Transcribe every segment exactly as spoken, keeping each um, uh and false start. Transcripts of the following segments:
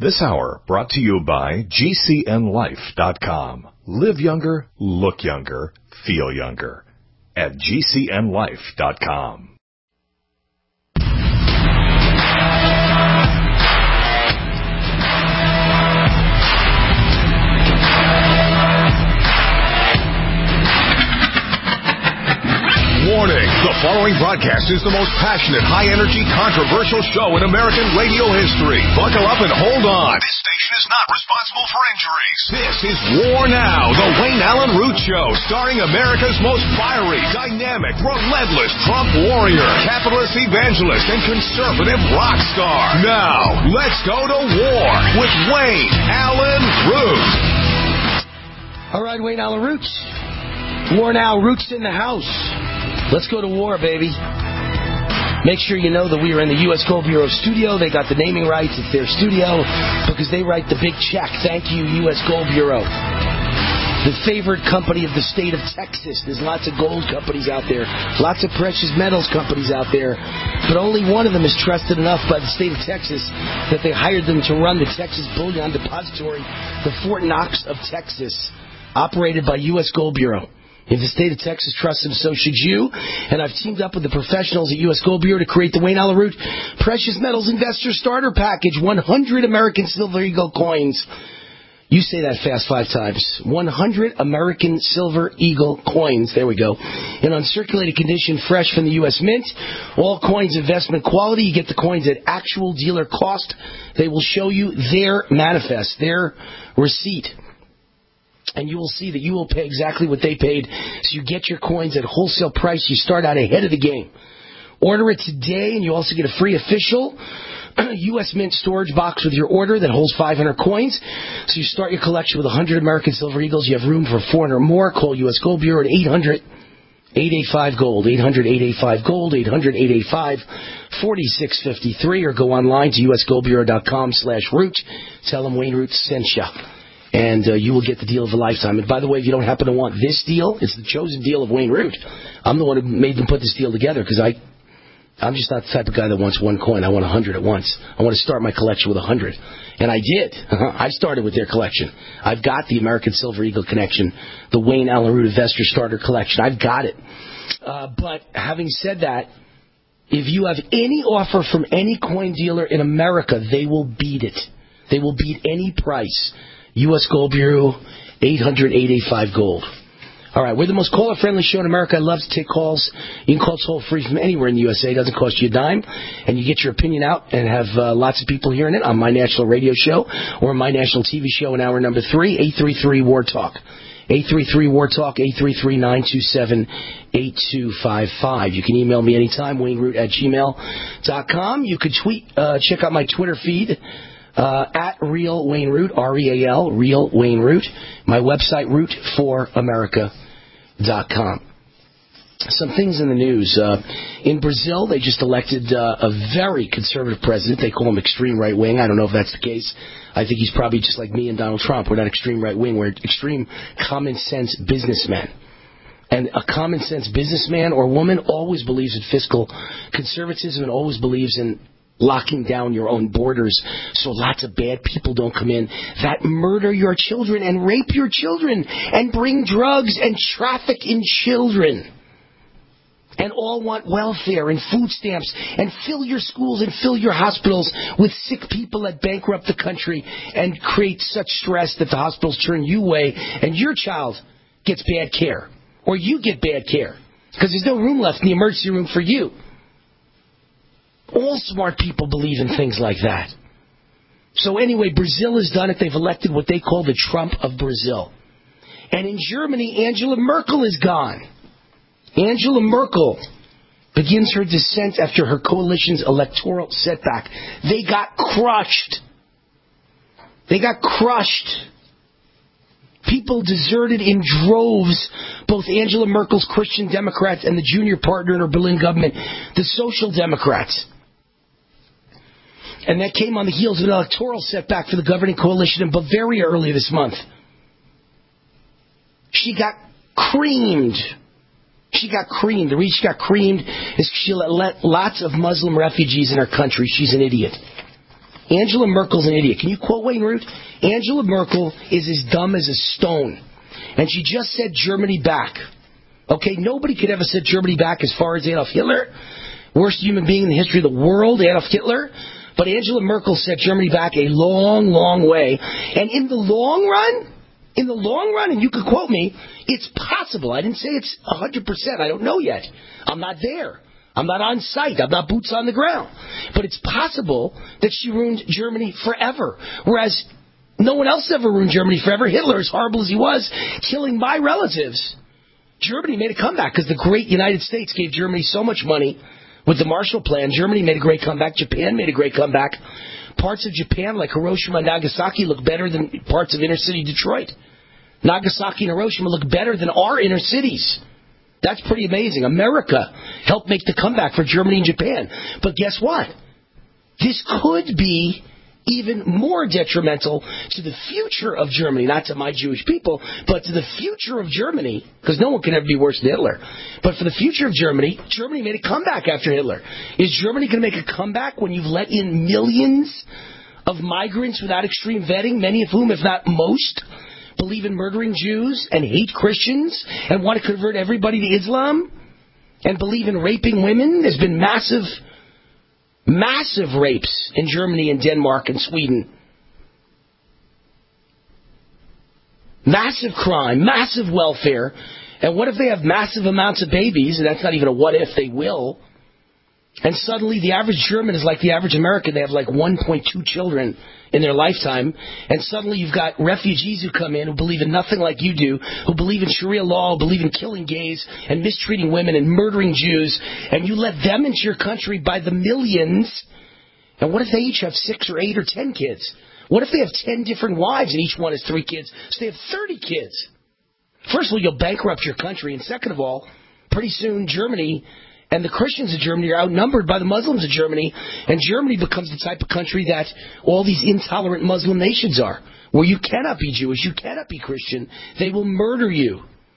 This hour brought to you by G C N life dot com. Live younger, look younger, feel younger at G C N life dot com. Warning, the following broadcast is the most passionate, high-energy, controversial show in American radio history. Buckle up and hold on. This station is not responsible for injuries. This is War Now, the Wayne Allen Root Show, starring America's most fiery, dynamic, relentless Trump warrior, capitalist evangelist, and conservative rock star. Now, let's go to war with Wayne Allen Root. All right, Wayne Allen Roots. War Now, Roots in the house. Let's go to war, baby. Make sure you know that we are in the U S Gold Bureau studio. They got the naming rights. It's their studio because they write the big check. Thank you, U S Gold Bureau. The favorite company of the state of Texas. There's lots of gold companies out there. Lots of precious metals companies out there. But only one of them is trusted enough by the state of Texas that they hired them to run the Texas Bullion Depository, the Fort Knox of Texas, operated by U S Gold Bureau. If the state of Texas trusts them, so should you. And I've teamed up with the professionals at U S Gold Bureau to create the Wayne Allen Root Precious Metals Investor Starter Package. one hundred American Silver Eagle coins. You say that fast five times. one hundred American Silver Eagle coins. There we go. In uncirculated condition, fresh from the U S Mint. All coins investment quality. You get the coins at actual dealer cost. They will show you their manifest, their receipt. And you will see that you will pay exactly what they paid. So you get your coins at wholesale price. You start out ahead of the game. Order it today, and you also get a free official U S Mint storage box with your order that holds five hundred coins. So you start your collection with one hundred American Silver Eagles. You have room for four hundred more. Call U S Gold Bureau at eight hundred, eight eight five, GOLD. eight hundred, eight eight five, GOLD. eight hundred, eight eight five, four six five three. Or go online to usgoldbureau.com slash root. Tell them Wayne Root sent you. And uh, you will get the deal of a lifetime. And by the way, if you don't happen to want this deal, it's the chosen deal of Wayne Root. I'm the one who made them put this deal together because I, I'm just not the type of guy that wants one coin. I want one hundred at once. I want to start my collection with one hundred. And I did. I started with their collection. I've got the American Silver Eagle Connection, the Wayne Allen Root Investor Starter Collection. I've got it. Uh, but having said that, if you have any offer from any coin dealer in America, they will beat it. They will beat any price. U S Gold Bureau, eight hundred, eight eight five, GOLD. All right, we're the most caller-friendly show in America. I love to take calls. You can call toll-free from anywhere in the U S A. It doesn't cost you a dime. And you get your opinion out and have uh, lots of people hearing it on my national radio show or my national T V show in hour number three, eight three three, W A R TALK. eight three three, W A R TALK, eight three three, nine two seven, eight two five five. You can email me anytime, wayneroot at gmail dot com. You could tweet, uh, check out my Twitter feed. Uh, at Real Wayne Root, R E A L, Real Wayne Root. My website, root for america dot com. Some things in the news. Uh, in Brazil, they just elected uh, a very conservative president. They call him extreme right wing. I don't know if that's the case. I think he's probably just like me and Donald Trump. We're not extreme right wing. We're extreme common sense businessmen. And a common sense businessman or woman always believes in fiscal conservatism and always believes in locking down your own borders so lots of bad people don't come in that murder your children and rape your children and bring drugs and traffic in children and all want welfare and food stamps and fill your schools and fill your hospitals with sick people that bankrupt the country and create such stress that the hospitals turn you away and your child gets bad care or you get bad care because there's no room left in the emergency room for you. All smart people believe in things like that. So anyway, Brazil has done it. They've elected what they call the Trump of Brazil. And in Germany, Angela Merkel is gone. Angela Merkel begins her descent after her coalition's electoral setback. They got crushed. They got crushed. People deserted in droves, both Angela Merkel's Christian Democrats and the junior partner in her Berlin government, the Social Democrats. And that came on the heels of an electoral setback for the governing coalition in Bavaria earlier this month. She got creamed. She got creamed. The reason she got creamed is she let lots of Muslim refugees in her country. She's an idiot. Angela Merkel's an idiot. Can you quote Wayne Root? Angela Merkel is as dumb as a stone. And she just said Germany back. Okay, nobody could ever set Germany back as far as Adolf Hitler. Worst human being in the history of the world, Adolf Hitler. But Angela Merkel set Germany back a long, long way. And in the long run, in the long run, and you could quote me, it's possible. I didn't say it's one hundred percent. I don't know yet. I'm not there. I'm not on site. I'm not boots on the ground. But it's possible that she ruined Germany forever. Whereas no one else ever ruined Germany forever. Hitler, as horrible as he was, killing my relatives. Germany made a comeback because the great United States gave Germany so much money with the Marshall Plan. Germany made a great comeback. Japan made a great comeback. Parts of Japan, like Hiroshima and Nagasaki, look better than parts of inner city Detroit. Nagasaki and Hiroshima look better than our inner cities. That's pretty amazing. America helped make the comeback for Germany and Japan. But guess what? This could be even more detrimental to the future of Germany, not to my Jewish people, but to the future of Germany, because no one can ever be worse than Hitler. But for the future of Germany, Germany made a comeback after Hitler. Is Germany going to make a comeback when you've let in millions of migrants without extreme vetting, many of whom, if not most, believe in murdering Jews and hate Christians and want to convert everybody to Islam and believe in raping women? There's been massive, massive rapes in Germany and Denmark and Sweden. Massive crime, massive welfare. And what if they have massive amounts of babies, and that's not even a what if, they will, and suddenly the average German is like the average American. They have like one point two children in their lifetime. And suddenly you've got refugees who come in who believe in nothing like you do, who believe in Sharia law, who believe in killing gays and mistreating women and murdering Jews. And you let them into your country by the millions. And what if they each have six or eight or ten kids? What if they have ten different wives and each one has three kids? So they have thirty kids. First of all, you'll bankrupt your country. And second of all, pretty soon Germany and the Christians of Germany are outnumbered by the Muslims of Germany, and Germany becomes the type of country that all these intolerant Muslim nations are, where you cannot be Jewish, you cannot be Christian. They will murder you.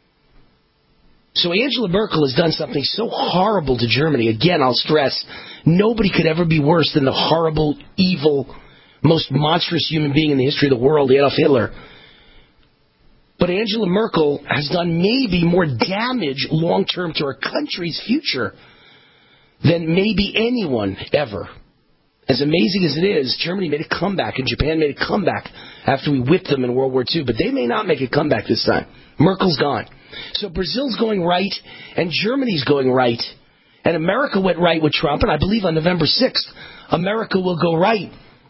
So Angela Merkel has done something so horrible to Germany. Again, I'll stress, nobody could ever be worse than the horrible, evil, most monstrous human being in the history of the world, Adolf Hitler. But Angela Merkel has done maybe more damage long-term to her country's future than maybe anyone ever. As amazing as it is, Germany made a comeback and Japan made a comeback after we whipped them in World War Two. But they may not make a comeback this time. Merkel's gone. So Brazil's going right and Germany's going right. And America went right with Trump. And I believe on November sixth, America will go right.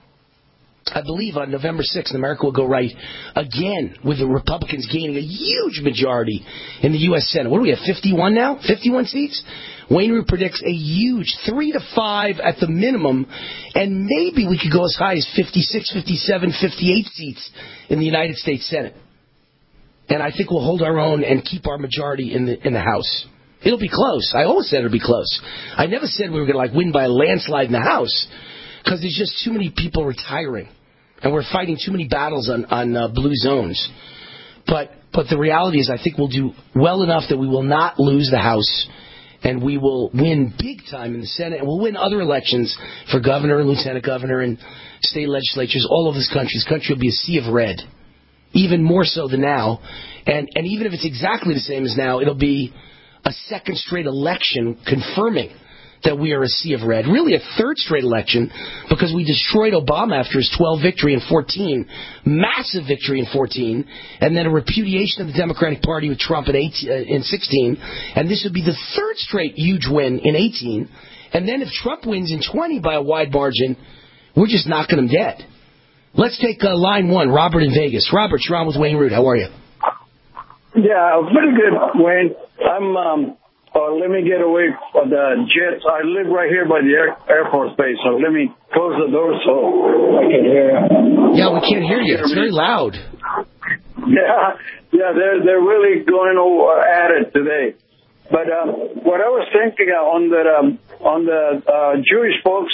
I believe on November sixth, America will go right again with the Republicans gaining a huge majority in the U S Senate. What do we have, fifty-one now? fifty-one seats? Wayne Root predicts a huge three to five at the minimum, and maybe we could go as high as fifty-six, fifty-seven, fifty-eight seats in the United States Senate. And I think we'll hold our own and keep our majority in the in the House. It'll be close. I always said it'll be close. I never said we were going to like win by a landslide in the House, because there's just too many people retiring. And we're fighting too many battles on, on uh, blue zones. But but the reality is I think we'll do well enough that we will not lose the House. And we will win big time in the Senate. And we'll win other elections for governor and lieutenant governor and state legislatures all over this country. This country will be a sea of red. Even more so than now. And, and even if it's exactly the same as now, it'll be a second straight election confirming that we are a sea of red. Really a third straight election, because we destroyed Obama after his twelve victory in fourteen, massive victory in fourteen, and then a repudiation of the Democratic Party with Trump in, eighteen, uh, in sixteen, and this would be the third straight huge win in eighteen, and then if Trump wins in twenty by a wide margin, we're just knocking him dead. Let's take uh, line one, Robert in Vegas. Robert, you're on with Wayne Root. How are you? Yeah, pretty good, Wayne. I'm... um Uh, let me get away from the jets. I live right here by the Air, Air Force Base, so let me close the door so I can hear you. Yeah, we can't hear you. It's very loud. Yeah, yeah, they're they're really going at it today. But um, what I was thinking on the um, on the uh, Jewish folks,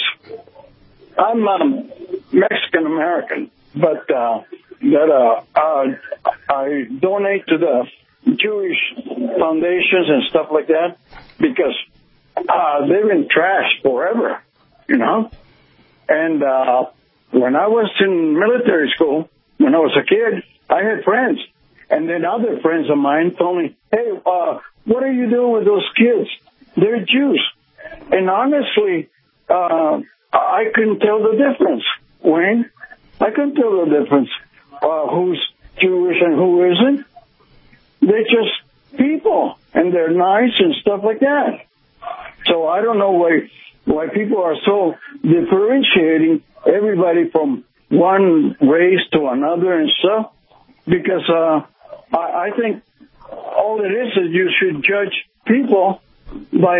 I'm um, Mexican American, but uh, that uh, uh, I donate to the Jewish foundations and stuff like that, because uh, they've been trashed forever, you know. And uh, when I was in military school, when I was a kid, I had friends. And then other friends of mine told me, hey, uh, what are you doing with those kids? They're Jews. And honestly, uh, I couldn't tell the difference, Wayne. I couldn't tell the difference uh, who's Jewish and who isn't. They're just people, and they're nice and stuff like that. So I don't know why why people are so differentiating everybody from one race to another and stuff, because uh, I, I think all it is is you should judge people by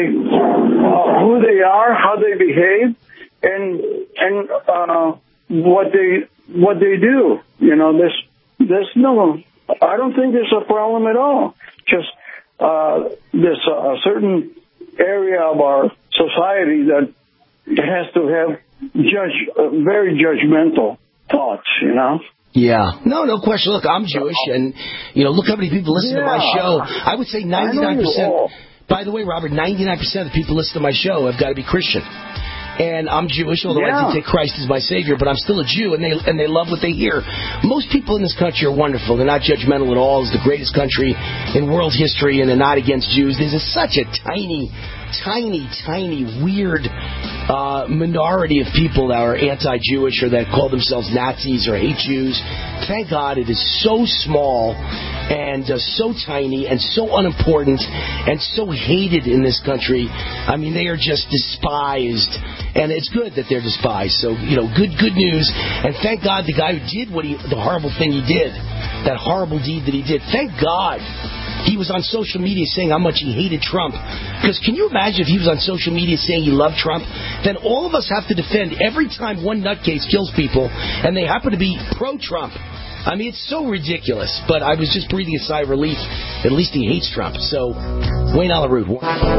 uh, who they are, how they behave, and and uh, what they what they do. You know, there's there's no. I don't think there's a problem at all. Just uh, there's a, a certain area of our society that has to have judge uh, very judgmental thoughts. You know. Yeah. No, no question. Look, I'm Jewish, and, you know, look how many people listen yeah. to my show. I would say ninety-nine percent. By the way, Robert, ninety-nine percent of the people listen to my show have got to be Christian. And I'm Jewish, although yeah. I do take Christ as my Savior, but I'm still a Jew, and they and they love what they hear. Most people in this country are wonderful. They're not judgmental at all. It's the greatest country in world history, and they're not against Jews. There's a, such a tiny, tiny, tiny, weird uh, minority of people that are anti-Jewish or that call themselves Nazis or hate Jews. Thank God it is so small and uh, so tiny and so unimportant and so hated in this country. I mean, they are just despised, and it's good that they're despised. So, you know, good good news. And thank God the guy who did what he, the horrible thing he did, that horrible deed that he did, thank God he was on social media saying how much he hated Trump. Because can you imagine if he was on social media saying he loved Trump? Then all of us have to defend every time one nutcase kills people, and they happen to be pro-Trump. I mean, it's so ridiculous. But I was just breathing a sigh of relief. At least he hates Trump. So, Wayne Allyn Root.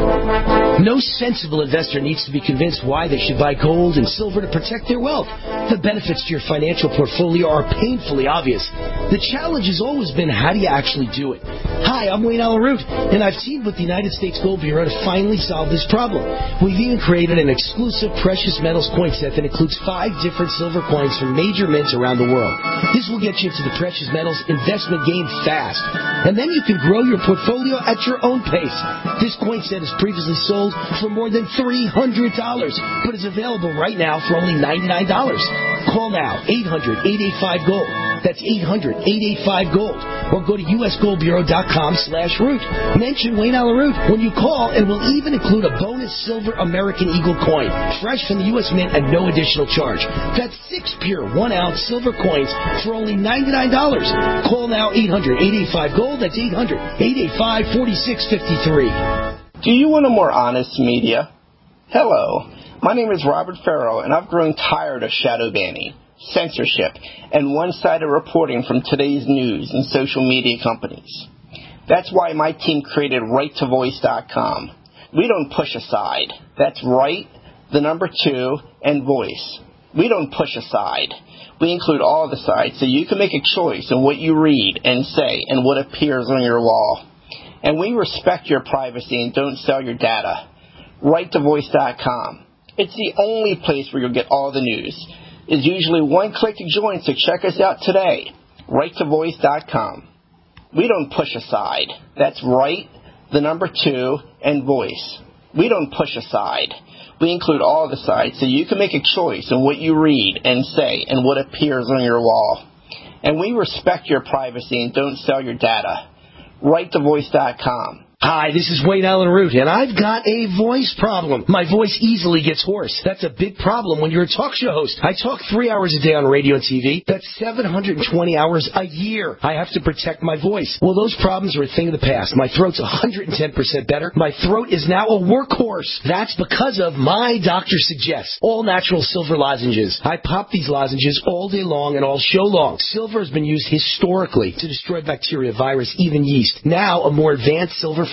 No sensible investor needs to be convinced why they should buy gold and silver to protect their wealth. The benefits to your financial portfolio are painfully obvious. The challenge has always been, how do you actually do it? Hi, I'm Wayne Allyn Root, and I've teamed with the United States Gold Bureau to finally solve this problem. We've even created an exclusive precious metals coin set that includes five different silver coins from major mints around the world. This will get you to the precious metals investment game fast, and then you can grow your portfolio at your own pace. This coin set is previously sold for more than three hundred dollars, but is available right now for only ninety-nine dollars. Call now, eight hundred, eight eight five, GOLD. That's eight hundred, eight eight five, GOLD. Or go to usgoldbureau.com slash root. Mention Wayne Allyn Root when you call, and we'll even include a bonus silver American Eagle coin, fresh from the U S Mint at no additional charge. That's six pure one-ounce silver coins for only ninety-nine dollars. Call now, eight hundred, eight eight five, GOLD. That's eight hundred, eight eight five, four six five three. Do you want a more honest media? Hello, my name is Robert Farrell, and I've grown tired of shadow banning, censorship, and one-sided reporting from today's news and social media companies. That's why my team created right to voice dot com. We don't push aside. That's right, the number two, and voice. We don't push aside. We include all the sides so you can make a choice in what you read and say and what appears on your wall. And we respect your privacy and don't sell your data. right to voice dot com. It's the only place where you'll get all the news. It's usually one click to join, so check us out today. right to voice dot com. We don't push aside. That's right, the number two, and voice. We don't push aside. We include all the sides so you can make a choice in what you read and say and what appears on your wall. And we respect your privacy and don't sell your data. right to voice dot com. Hi, this is Wayne Allyn Root, and I've got a voice problem. My voice easily gets hoarse. That's a big problem when you're a talk show host. I talk three hours a day on radio and T V. That's seven hundred twenty hours a year. I have to protect my voice. Well, those problems are a thing of the past. My throat's one hundred ten percent better. My throat is now a workhorse. That's because of My Doctor Suggests, all natural silver lozenges. I pop these lozenges all day long and all show long. Silver has been used historically to destroy bacteria, virus, even yeast. Now, a more advanced silver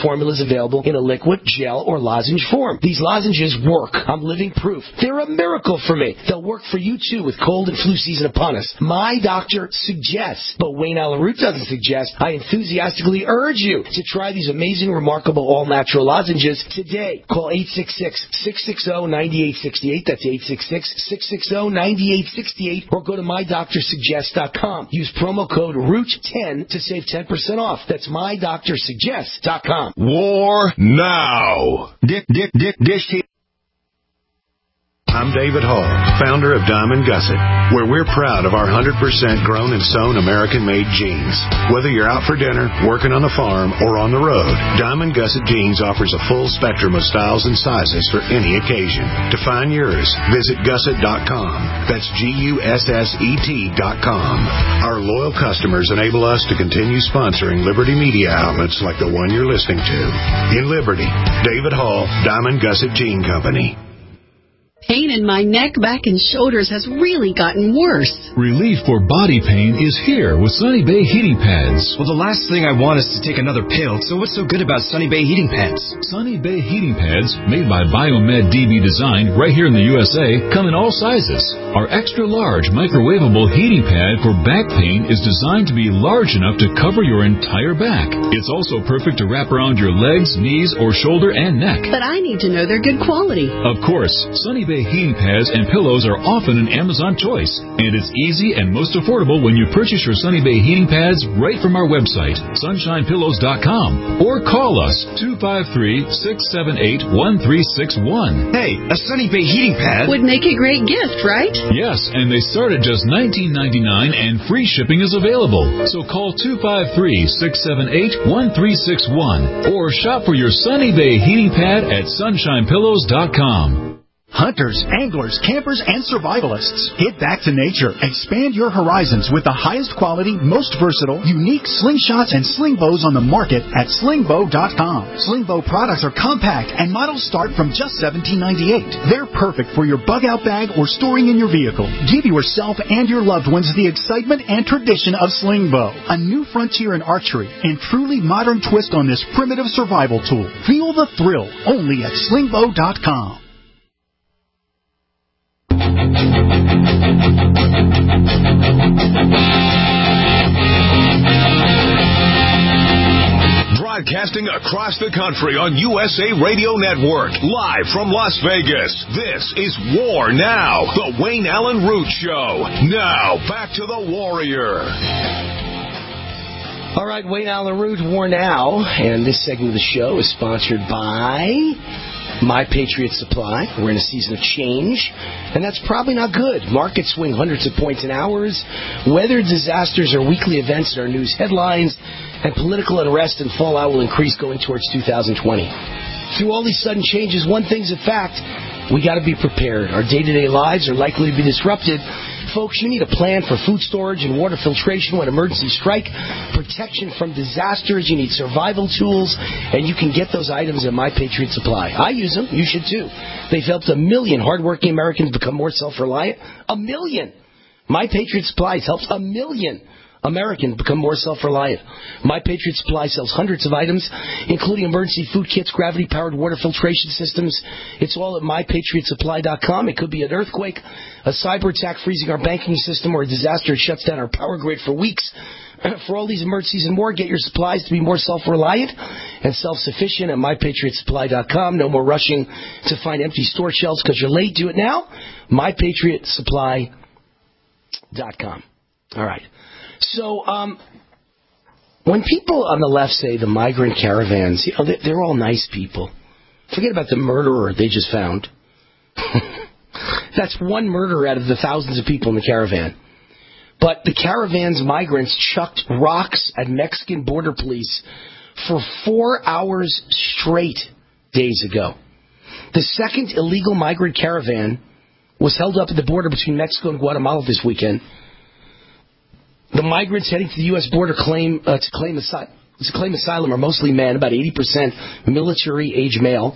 formulas available in a liquid, gel, or lozenge form. These lozenges work. I'm living proof. They're a miracle for me. They'll work for you, too, with cold and flu season upon us. My doctor suggests, but Wayne Allen Root doesn't suggest. I enthusiastically urge you to try these amazing, remarkable, all-natural lozenges today. Call eight six six, six six zero, nine eight six eight. That's eight six six, six six zero, nine eight six eight. Or go to my doctor suggest dot com. Use promo code root ten to save ten percent off. That's my doctor suggest dot com. War now. Dick, Dick, Dick, Dish T. I'm David Hall, founder of Diamond Gusset, where we're proud of our one hundred percent grown and sewn American-made jeans. Whether you're out for dinner, working on the farm, or on the road, Diamond Gusset Jeans offers a full spectrum of styles and sizes for any occasion. To find yours, visit gusset dot com. That's G U S S E T dot com. Our loyal customers enable us to continue sponsoring Liberty media outlets like the one you're listening to. In Liberty, David Hall, Diamond Gusset Jean Company. Pain in my neck, back, and shoulders has really gotten worse. Relief for body pain is here with Sunny Bay Heating Pads. Well, the last thing I want is to take another pill, so what's so good about Sunny Bay Heating Pads? Sunny Bay Heating Pads, made by Biomed D B Design right here in the U S A, come in all sizes. Our extra-large microwavable heating pad for back pain is designed to be large enough to cover your entire back. It's also perfect to wrap around your legs, knees, or shoulder and neck. But I need to know they're good quality. Of course, Sunny Bay Heating Pads and pillows are often an Amazon choice, and it's easy and most affordable when you purchase your Sunny Bay Heating Pads right from our website, sunshine pillows dot com, or call us two five three, six seven eight, one three six one. Hey, a Sunny Bay Heating Pad would make a great gift, right? Yes, and they start at just nineteen ninety-nine, and free shipping is available. So call two five three, six seven eight, one three six one or shop for your Sunny Bay Heating Pad at sunshine pillows dot com. Hunters, anglers, campers, and survivalists. Get back to nature. Expand your horizons with the highest quality, most versatile, unique slingshots and sling bows on the market at sling bow dot com. Sling bow products are compact and models start from just seventeen ninety-eight. They're perfect for your bug out bag or storing in your vehicle. Give yourself and your loved ones the excitement and tradition of sling bow, a new frontier in archery and truly modern twist on this primitive survival tool. Feel the thrill only at sling bow dot com. Broadcasting across the country on U S A Radio Network, live from Las Vegas. This is War Now, the Wayne Allen Root Show. Now, back to the Warrior. All right, Wayne Allen Root, War Now, and this segment of the show is sponsored by My Patriot Supply. We're in a season of change, and that's probably not good. Markets swing hundreds of points in hours. Weather disasters are weekly events in our news headlines, and political unrest and fallout will increase going towards two thousand twenty. Through all these sudden changes, one thing's a fact. We got to be prepared. Our day-to-day lives are likely to be disrupted. Folks, you need a plan for food storage and water filtration when emergencies strike, protection from disasters. You need survival tools, and you can get those items at My Patriot Supply. I use them. You should, too. They've helped a million hardworking Americans become more self-reliant. A million. My Patriot Supply has helped a million Americans become more self-reliant. My Patriot Supply sells hundreds of items, including emergency food kits, gravity-powered water filtration systems. It's all at my patriot supply dot com. It could be an earthquake, a cyber attack freezing our banking system, or a disaster that shuts down our power grid for weeks. For all these emergencies and more, get your supplies to be more self-reliant and self-sufficient at my patriot supply dot com. No more rushing to find empty store shelves because you're late. Do it now. my patriot supply dot com. All right. So, um, when people on the left say the migrant caravans, you know, they're all nice people. Forget about the murderer they just found. That's one murder out of the thousands of people in the caravan. But the caravan's migrants chucked rocks at Mexican border police for four hours straight days ago. The second illegal migrant caravan was held up at the border between Mexico and Guatemala this weekend. The migrants heading to the U S border claim uh, to claim asylum. To claim asylum are mostly men, about eighty percent military-age male.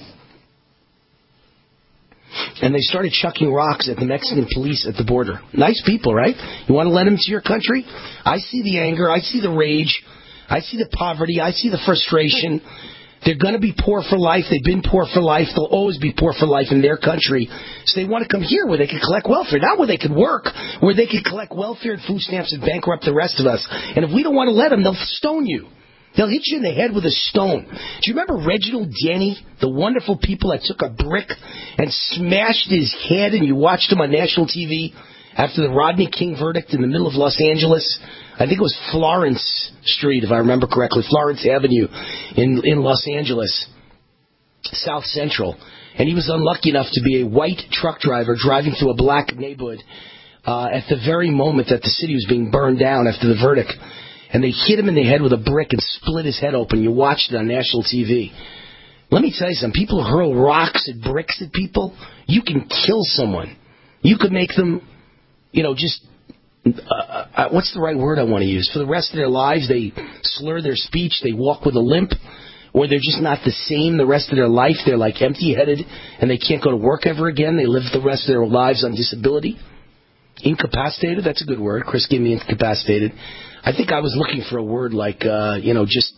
And they started chucking rocks at the Mexican police at the border. Nice people, right? You want to let them to your country? I see the anger. I see the rage. I see the poverty. I see the frustration. They're going to be poor for life. They've been poor for life. They'll always be poor for life in their country. So they want to come here where they can collect welfare, not where they can work, where they can collect welfare and food stamps and bankrupt the rest of us. And if we don't want to let them, they'll stone you. They'll hit you in the head with a stone. Do you remember Reginald Denny, the wonderful people that took a brick and smashed his head, and you watched him on national T V after the Rodney King verdict in the middle of Los Angeles? I think it was Florence Street, if I remember correctly, Florence Avenue in, in Los Angeles, South Central. And he was unlucky enough to be a white truck driver driving through a black neighborhood uh, at the very moment that the city was being burned down after the verdict. And they hit him in the head with a brick and split his head open. You watched it on national T V. Let me tell you something. People hurl rocks and bricks at people. You can kill someone. You could make them, you know, just... Uh, uh, what's the right word I want to use? For the rest of their lives, they slur their speech, they walk with a limp, or they're just not the same the rest of their life. They're like empty-headed, and they can't go to work ever again. They live the rest of their lives on disability. Incapacitated, that's a good word. Chris gave me incapacitated. I think I was looking for a word like, uh, you know, just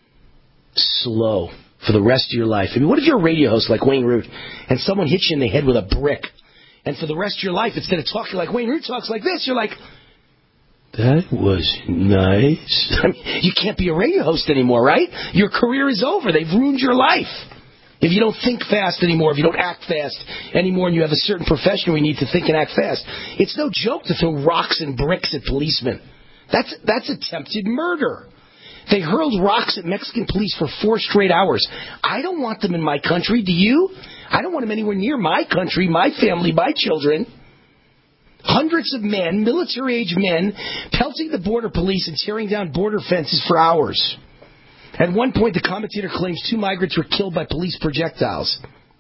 slow for the rest of your life. I mean, what if you're a radio host like Wayne Root, and someone hits you in the head with a brick, and for the rest of your life, instead of talking like Wayne Root talks like this, you're like, that was nice. I mean, you can't be a radio host anymore, right? Your career is over. They've ruined your life. If you don't think fast anymore, if you don't act fast anymore, and you have a certain profession where you need to think and act fast, it's no joke to throw rocks and bricks at policemen. That's that's attempted murder. They hurled rocks at Mexican police for four straight hours. I don't want them in my country. Do you? I don't want them anywhere near my country, my family, my children. Hundreds of men, military-age men, pelting the border police and tearing down border fences for hours. At one point, the commentator claims two migrants were killed by police projectiles.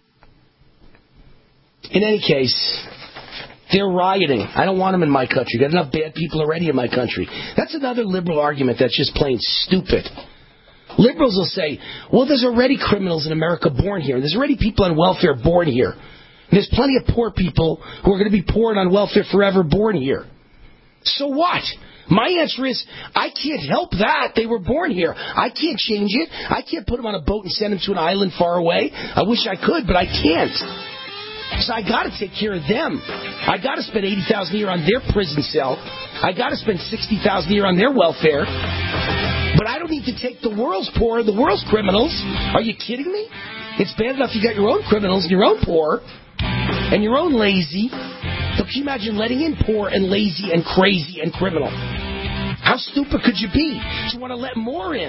In any case, they're rioting. I don't want them in my country. Got enough bad people already in my country. That's another liberal argument that's just plain stupid. Liberals will say, well, there's already criminals in America born here. There's already people on welfare born here. There's plenty of poor people who are going to be poor and on welfare forever born here. So what? My answer is, I can't help that. They were born here. I can't change it. I can't put them on a boat and send them to an island far away. I wish I could, but I can't. So I got to take care of them. I got to spend eighty thousand dollars a year on their prison cell. I got to spend sixty thousand dollars a year on their welfare. But I don't need to take the world's poor, the world's criminals. Are you kidding me? It's bad enough you got your own criminals and your own poor and your own lazy. So can you imagine letting in poor and lazy and crazy and criminal? How stupid could you be to want to let more in?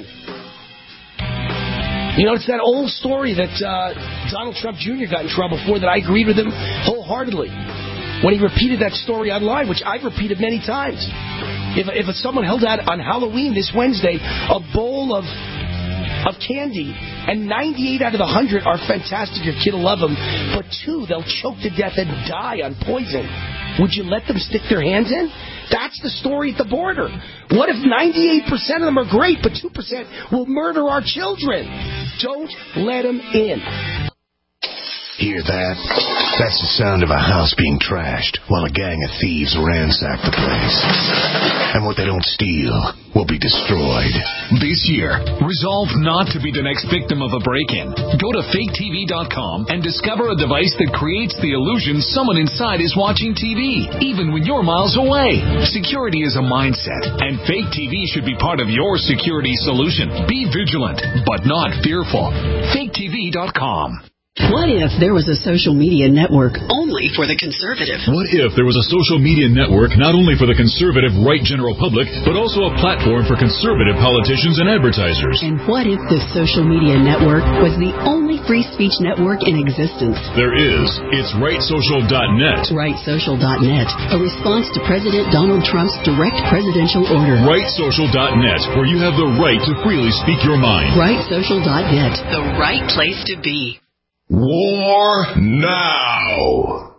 You know, it's that old story that uh, Donald Trump Junior got in trouble for that I agreed with him wholeheartedly when he repeated that story online, which I've repeated many times. If, if someone held out on Halloween this Wednesday a bowl of of candy, and ninety-eight out of the one hundred are fantastic, your kid will love them, but two, they'll choke to death and die on poison, would you let them stick their hands in? That's the story at the border. What if ninety-eight percent of them are great, but two percent will murder our children? Don't let them in. Hear that? That's the sound of a house being trashed while a gang of thieves ransack the place. And what they don't steal will be destroyed. This year, resolve not to be the next victim of a break-in. Go to fake T V dot com and discover a device that creates the illusion someone inside is watching T V, even when you're miles away. Security is a mindset, and Fake T V should be part of your security solution. Be vigilant, but not fearful. fake T V dot com. What if there was a social media network only for the conservative? What if there was a social media network not only for the conservative right general public, but also a platform for conservative politicians and advertisers? And what if this social media network was the only free speech network in existence? There is. It's right social dot net. right social dot net, a response to President Donald Trump's direct presidential order. right social dot net, where you have the right to freely speak your mind. right social dot net, the right place to be. War now!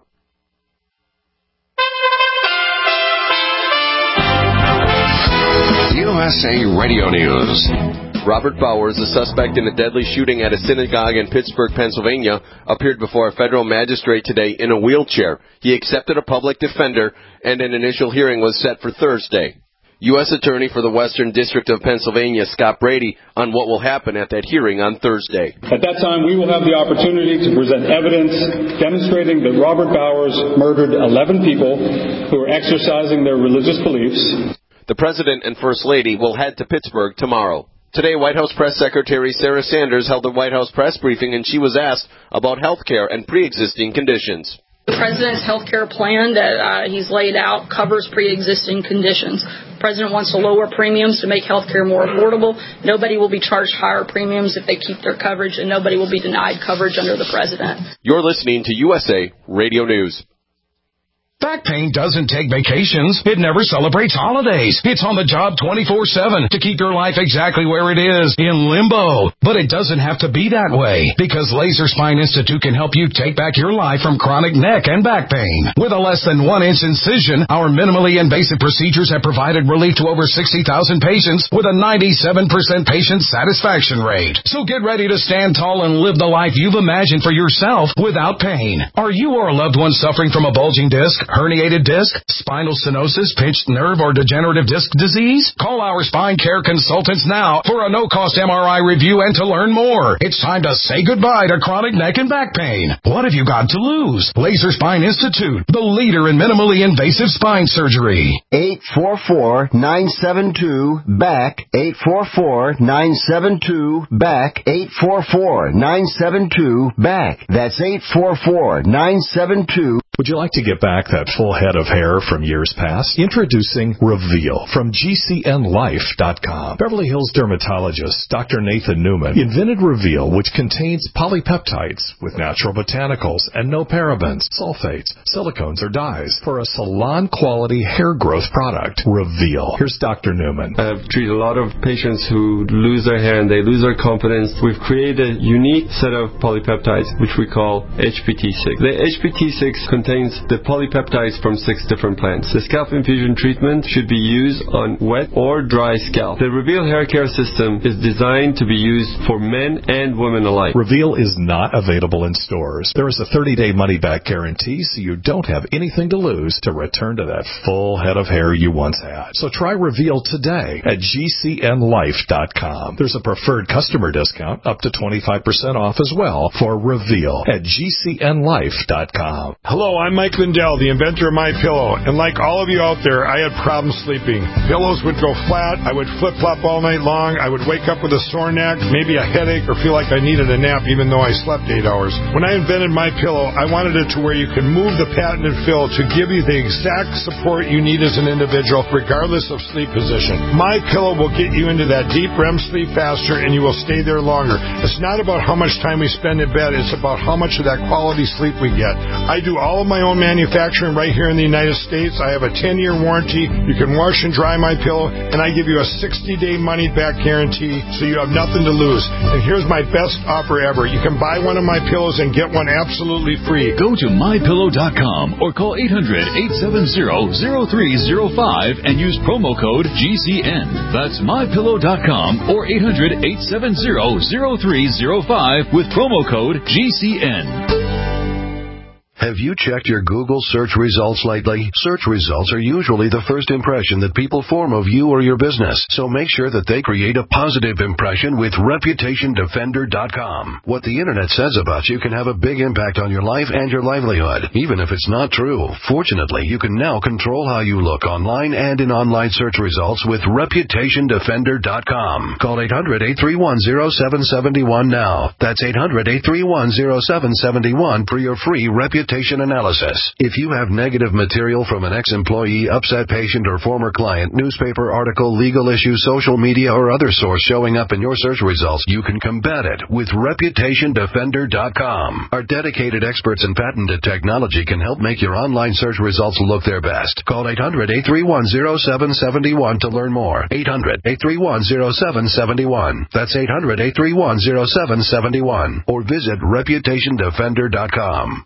U S A Radio News. Robert Bowers, a suspect in a deadly shooting at a synagogue in Pittsburgh, Pennsylvania, appeared before a federal magistrate today in a wheelchair. He accepted a public defender, and an initial hearing was set for Thursday. U S Attorney for the Western District of Pennsylvania, Scott Brady, on what will happen at that hearing on Thursday. At that time, we will have the opportunity to present evidence demonstrating that Robert Bowers murdered eleven people who were exercising their religious beliefs. The President and First Lady will head to Pittsburgh tomorrow. Today, White House Press Secretary Sarah Sanders held a White House press briefing, and she was asked about health care and pre-existing conditions. The President's health care plan that uh, he's laid out covers pre-existing conditions. The President wants to lower premiums to make health care more affordable. Nobody will be charged higher premiums if they keep their coverage, and nobody will be denied coverage under the President. You're listening to U S A Radio News. Back pain doesn't take vacations. It never celebrates holidays. It's on the job twenty-four seven to keep your life exactly where it is, in limbo. But it doesn't have to be that way, because Laser Spine Institute can help you take back your life from chronic neck and back pain. With a less than one inch incision, our minimally invasive procedures have provided relief to over sixty thousand patients with a ninety-seven percent patient satisfaction rate. So get ready to stand tall and live the life you've imagined for yourself without pain. Are you or a loved one suffering from a bulging disc, herniated disc, spinal stenosis, pinched nerve, or degenerative disc disease? Call our spine care consultants now for a no-cost M R I review and to learn more. It's time to say goodbye to chronic neck and back pain. What have you got to lose? Laser Spine Institute, the leader in minimally invasive spine surgery. eight four four, nine seven two, B A C K. eight four four, nine seven two, B A C K. eight four four, nine seven two, B A C K. That's eight four four, nine seven two. Would you like to get back that full head of hair from years past? Introducing Reveal from G C N life dot com. Beverly Hills dermatologist Doctor Nathan Newman invented Reveal, which contains polypeptides with natural botanicals and no parabens, sulfates, silicones, or dyes for a salon-quality hair growth product. Reveal. Here's Doctor Newman. I've treated a lot of patients who lose their hair and they lose their confidence. We've created a unique set of polypeptides, which we call H P T six. The H P T six contains contains the polypeptides from six different plants. The scalp infusion treatment should be used on wet or dry scalp. The Reveal hair care system is designed to be used for men and women alike. Reveal is not available in stores. There is a thirty-day money-back guarantee, so you don't have anything to lose to return to that full head of hair you once had. So try Reveal today at G C N life dot com. There's a preferred customer discount up to twenty-five percent off as well for Reveal at G C N life dot com. Hello, I'm Mike Lindell, the inventor of MyPillow, and like all of you out there, I had problems sleeping. Pillows would go flat, I would flip-flop all night long, I would wake up with a sore neck, maybe a headache, or feel like I needed a nap even though I slept eight hours. When I invented MyPillow, I wanted it to where you can move the patented fill to give you the exact support you need as an individual, regardless of sleep position. MyPillow will get you into that deep R E M sleep faster, and you will stay there longer. It's not about how much time we spend in bed, it's about how much of that quality sleep we get. I do all of my own manufacturing right here in the United States. I have a ten-year warranty. You can wash and dry my pillow, and I give you a sixty-day money-back guarantee, so you have nothing to lose. And here's my best offer ever. You can buy one of my pillows and get one absolutely free. Go to my pillow dot com or call eight hundred, eight seven zero, zero three zero five and use promo code G C N. That's my pillow dot com or eight hundred, eight seven zero, zero three zero five with promo code G C N. Have you checked your Google search results lately? Search results are usually the first impression that people form of you or your business, so make sure that they create a positive impression with reputation defender dot com. What the internet says about you can have a big impact on your life and your livelihood, even if it's not true. Fortunately, you can now control how you look online and in online search results with reputation defender dot com. Call eight hundred, eight three one, zero seven seven one now. That's eight hundred, eight three one, zero seven seven one for your free reputation analysis. If you have negative material from an ex-employee, upset patient, or former client, newspaper article, legal issue, social media, or other source showing up in your search results, you can combat it with reputation defender dot com. Our dedicated experts in patented technology can help make your online search results look their best. Call eight hundred, eight three one, zero seven seven one to learn more. eight hundred, eight three one, zero seven seven one. That's eight hundred, eight three one, zero seven seven one. Or visit reputation defender dot com.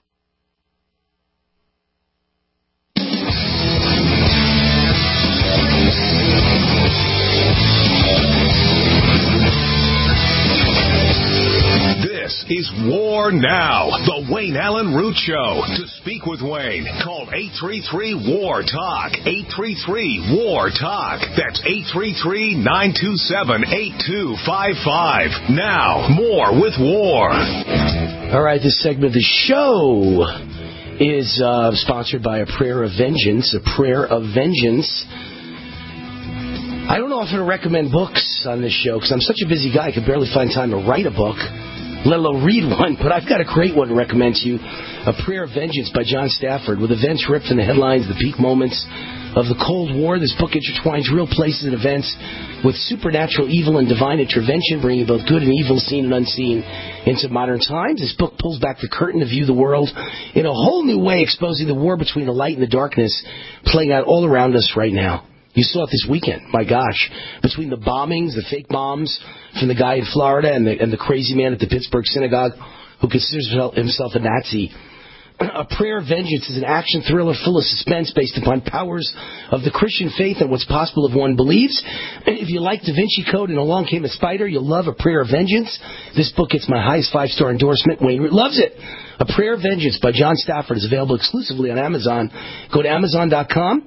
This is War Now, the Wayne Allen Root Show. To speak with Wayne, call eight three three, W A R, TALK. eight three three, W A R, TALK. That's eight three three, nine two seven, eight two five five. Now, more with War. All right, this segment of the show is uh, sponsored by A Prayer of Vengeance. A Prayer of Vengeance. I don't know if I'm going to recommend books on this show because I'm such a busy guy I can barely find time to write a book, let alone read one, but I've got a great one to recommend to you. A Prayer of Vengeance by John Stafford, with events ripped from the headlines, the peak moments of the Cold War. This book intertwines real places and events with supernatural evil and divine intervention, bringing both good and evil, seen and unseen, into modern times. This book pulls back the curtain to view the world in a whole new way, exposing the war between the light and the darkness playing out all around us right now. You saw it this weekend, my gosh, between the bombings, the fake bombs from the guy in Florida and the, and the crazy man at the Pittsburgh synagogue who considers himself a Nazi. A Prayer of Vengeance is an action thriller full of suspense based upon powers of the Christian faith and what's possible if one believes. If you like Da Vinci Code and Along Came a Spider, you'll love A Prayer of Vengeance. This book gets my highest five-star endorsement. Wayne Root loves it. A Prayer of Vengeance by John Stafford is available exclusively on Amazon. Go to amazon dot com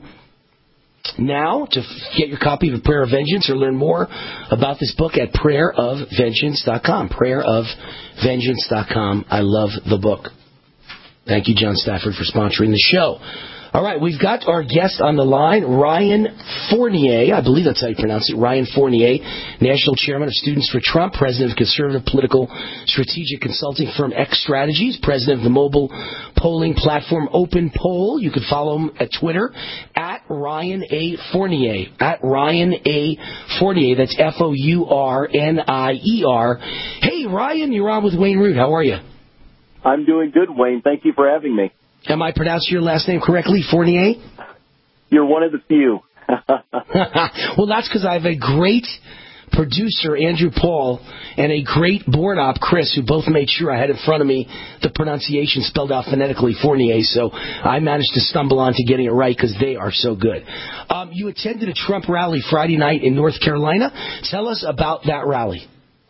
now to get your copy of A Prayer of Vengeance or learn more about this book at prayer of vengeance dot com. prayer of vengeance dot com. I love the book. Thank you, John Stafford, for sponsoring the show. All right, we've got our guest on the line, Ryan Fournier. I believe that's how you pronounce it, Ryan Fournier, National Chairman of Students for Trump, President of conservative political strategic consulting firm X Strategies, President of the mobile polling platform Open Poll. You can follow him at Twitter, at Ryan A. Fournier, at Ryan A. Fournier. That's F O U R N I E R. Hey, Ryan, you're on with Wayne Root. How are you? I'm doing good, Wayne. Thank you for having me. Am I pronouncing your last name correctly, Fournier? You're one of the few. Well, that's because I have a great producer, Andrew Paul, and a great board op, Chris, who both made sure I had in front of me the pronunciation spelled out phonetically, Fournier. So I managed to stumble onto getting it right because they are so good. Um, you attended a Trump rally Friday night in North Carolina. Tell us about that rally.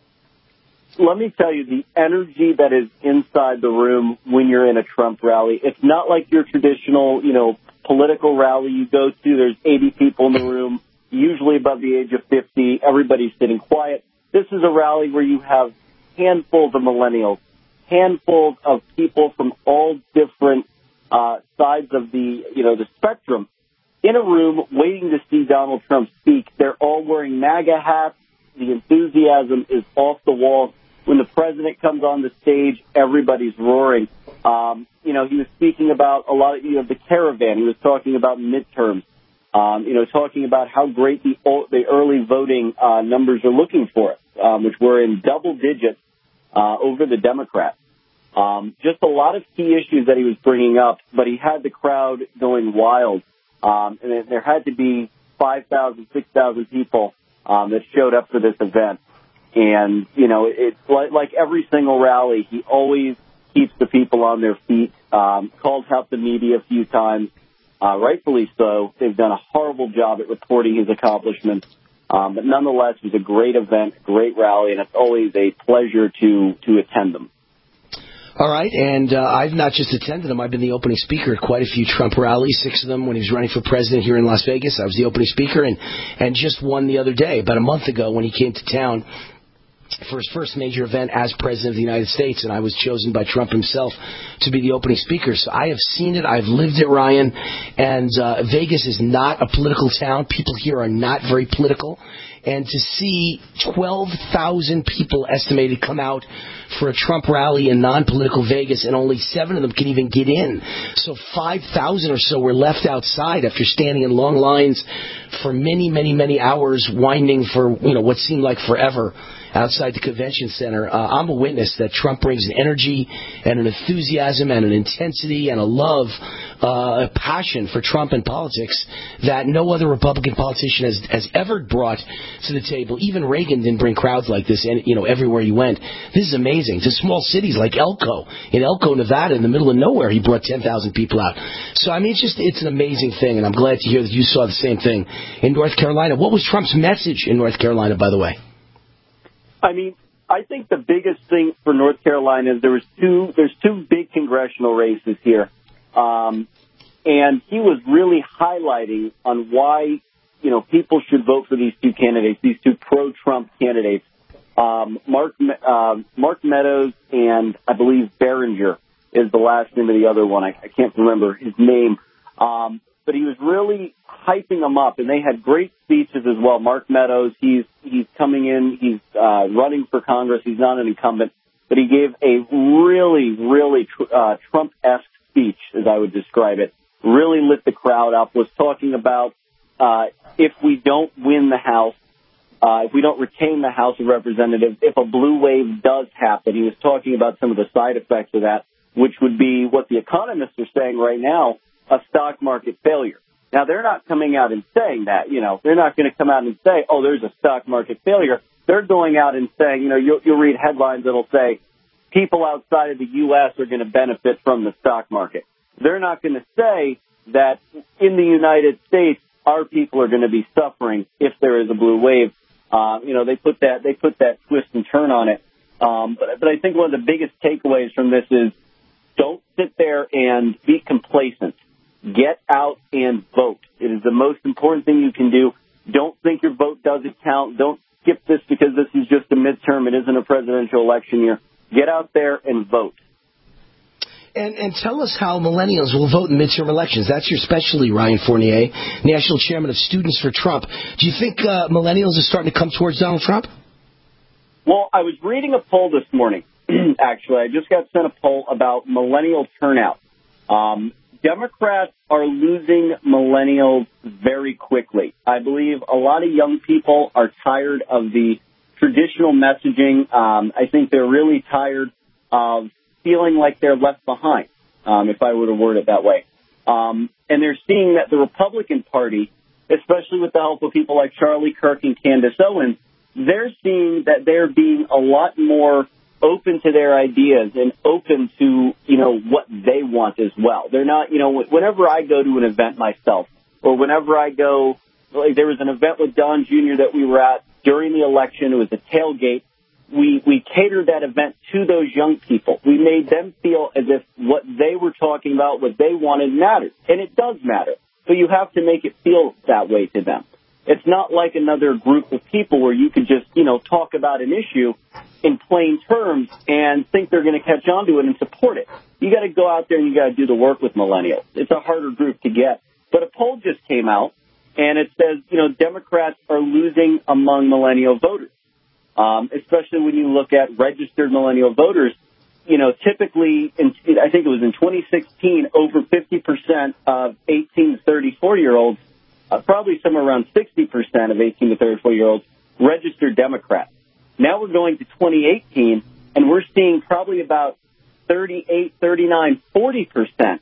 Let me tell you, the energy that is inside the room when you're in a Trump rally, it's not like your traditional, you know, political rally you go to. There's eighty people in the room, usually above the age of fifty. Everybody's sitting quiet. This is a rally where you have handfuls of millennials, handfuls of people from all different uh, sides of the, you know, the spectrum in a room waiting to see Donald Trump speak. They're all wearing MAGA hats. The enthusiasm is off the wall. When the president comes on the stage, everybody's roaring. Um, you know, he was speaking about a lot of, you know, the caravan. He was talking about midterms, um, you know, talking about how great the the early voting uh, numbers are looking for us, um, which were in double digits uh, over the Democrats. Um, just a lot of key issues that he was bringing up, but he had the crowd going wild. Um, and there had to be five thousand, six thousand people um, that showed up for this event. And, you know, it's like, like every single rally, he always keeps the people on their feet, um, calls out the media a few times, uh, rightfully so. They've done a horrible job at reporting his accomplishments. Um, but nonetheless, it was a great event, great rally, and it's always a pleasure to, to attend them. All right, and uh, I've not just attended them. I've been the opening speaker at quite a few Trump rallies, six of them when he was running for president here in Las Vegas. I was the opening speaker, and, and just one the other day, about a month ago when he came to town for his first major event as President of the United States, and I was chosen by Trump himself to be the opening speaker. So I have seen it. I've lived it, Ryan. And uh, Vegas is not a political town. People here are not very political. And to see twelve thousand people estimated come out for a Trump rally in non-political Vegas, and only seven of them can even get in. So five thousand or so were left outside after standing in long lines for many, many, many hours, winding for, you know, what seemed like forever outside the convention center. Uh, I'm a witness that Trump brings an energy and an enthusiasm and an intensity and a love, uh, a passion for Trump and politics that no other Republican politician has, has ever brought to the table. Even Reagan didn't bring crowds like this, and you know, everywhere he went. This is amazing. To small cities like Elko, in Elko, Nevada, in the middle of nowhere, he brought ten thousand people out. So I mean, it's just it's an amazing thing, and I'm glad to hear that you saw the same thing in North Carolina. What was Trump's message in North Carolina, by the way? I mean, I think the biggest thing for North Carolina is there was two. There's two big congressional races here, um, and he was really highlighting on why you know people should vote for these two candidates, these two pro-Trump candidates, um, Mark uh, Mark Meadows and I believe Berenger is the last name of the other one. I, I can't remember his name, um, but he was really hyping them up, and they had great speeches as well. Mark Meadows, he's he's coming in, he's uh, running for Congress. He's not an incumbent, but he gave a really, really uh, Trump-esque speech, as I would describe it. Really lit the crowd up. Was talking about uh, if we don't win the House, uh, if we don't retain the House of Representatives, if a blue wave does happen. He was talking about some of the side effects of that, which would be what the economists are saying right now, a stock market failure. Now, they're not coming out and saying that, you know, they're not going to come out and say, oh, there's a stock market failure. They're going out and saying, you know, you'll, you'll read headlines that'll say people outside of the U S are going to benefit from the stock market. They're not going to say that in the United States, our people are going to be suffering if there is a blue wave. Uh, you know, they put that, they put that twist and turn on it. Um, but, but I think one of the biggest takeaways from this is don't sit there and be complacent. Get out and vote. It is the most important thing you can do. Don't think your vote doesn't count. Don't skip this because this is just a midterm. It isn't a presidential election year. Get out there and vote. And, and tell us how millennials will vote in midterm elections. That's your specialty, Ryan Fournier, National Chairman of Students for Trump. Do you think uh, millennials are starting to come towards Donald Trump? Well, I was reading a poll this morning, actually. I just got sent a poll about millennial turnout. Um, Democrats are losing millennials very quickly. I believe a lot of young people are tired of the traditional messaging. Um, I think they're really tired of feeling like they're left behind, um, if I were to word it that way. Um, and they're seeing that the Republican Party, especially with the help of people like Charlie Kirk and Candace Owens, they're seeing that they're being a lot more open to their ideas and open to, you know, what they want as well. They're not, you know, whenever I go to an event myself, or whenever I go, like there was an event with Don Junior that we were at during the election. It was a tailgate. We, we catered that event to those young people. We made them feel as if what they were talking about, what they wanted mattered. And it does matter. But you have to make it feel that way to them. It's not like another group of people where you could just, you know, talk about an issue in plain terms and think they're going to catch on to it and support it. You got to go out there and you got to do the work with millennials. It's a harder group to get. But a poll just came out, and it says, you know, Democrats are losing among millennial voters, um, especially when you look at registered millennial voters. You know, typically, in, I think it was in twenty sixteen, over fifty percent of eighteen to thirty-four-year-olds, uh, probably somewhere around sixty percent of eighteen to thirty-four-year-olds, registered Democrats. Now we're going to twenty eighteen, and we're seeing probably about thirty-eight, thirty-nine, forty percent